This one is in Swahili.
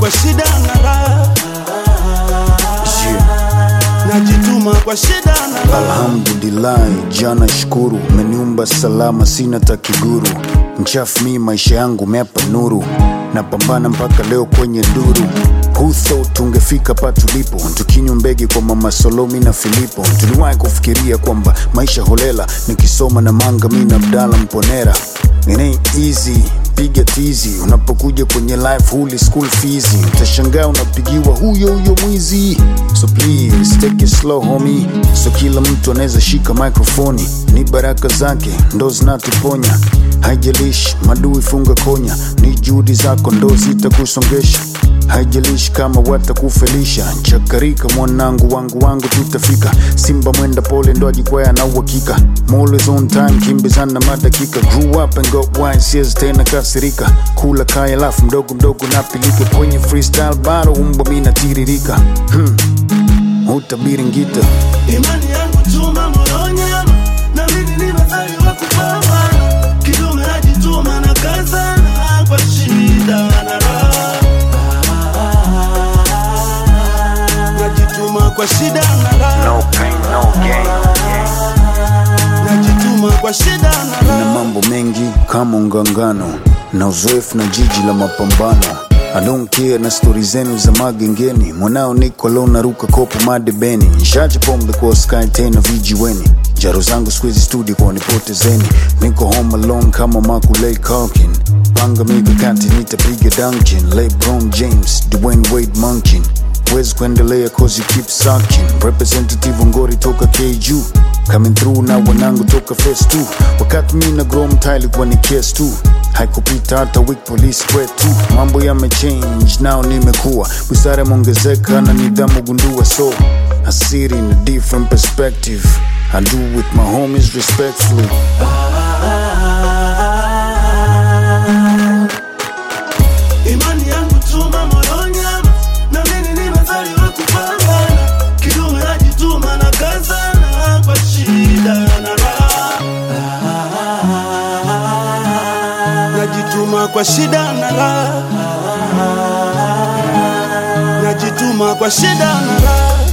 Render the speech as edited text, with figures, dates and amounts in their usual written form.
kwa shida na raha, najituma kwa shida na raha. Alhamdulillah, jana shukuru, umeniumba salama sina takiguru. Mchafu mi maisha yangu mepa nuru, napambana mpaka leo kwenye duru. Who thought tungefika pa tulipo, tukinywa mbege kwa mama Solomi na Filipo. Tuliwahi kufikiria kwamba maisha holela, nikisoma na manga mi na Abdala Mponera. It ain't easy, piga tizi, unapokuja kwenye life huli school fees. Utashangaa unapigiwa huyo mwizi. So please take it slow homie, so kila mtu anaweza shika microphone. Ni baraka zake ndo zinatuponya, haijalishi madui funga konya. Ni juhudi zako ndo zitakusongesha, haijalishi kama watakufelisha. Chakarika mwanangu wangu tutafika. Simba mwenda pole ndo ajikwaya na uhakika. Always on time, kimbizana madakika. Grew up and got wise, siezi tena kasirika. Kula kaya lafu mdogo napilika. Kwenye freestyle bado umbo mina tiririka. Utabiri ngita. Imani yangu tuma moronyama, na mimi nimezaliwa kupambana. Kidume najituma na kazana, kwa shida na raha, najituma kwa shida na raha. No pain, no gain. Najituma kwa shida na raha. Na mambo mengi kama ungangano, na uzoefu na jiji la mapambano. I don't care na story zenu za magengeni. Mwanao niko leo naruka kopo madebeni. Nishache pombe kwa sky tena vijiweni. Jaro zangu squeeze studio kwa nipotezeni. Niko home alone kama Macaulay Culkin. Panga mikakati nitapiga dungeon. LeBron James, Dwayne Wade Munkin. Wezi kuendelea cause you keep sucking. Representative Ngori toka KU, coming through na wanangu toka phase 2. Wakati mina grow mtaili kwa ni case 2. Haikupita hata week police kwetu. Mambo yamechange now nimekuwa. Busara mongezeka na nidhamu gundua. So I see it in a different perspective. I do with my homies respectfully. Imani yangu tuma moronyama, na mimi nimezaliwa kupambana. Kidume najituma na kazana, kwa shida na raha, najituma kwa shida na raha, najituma kwa shida na raha.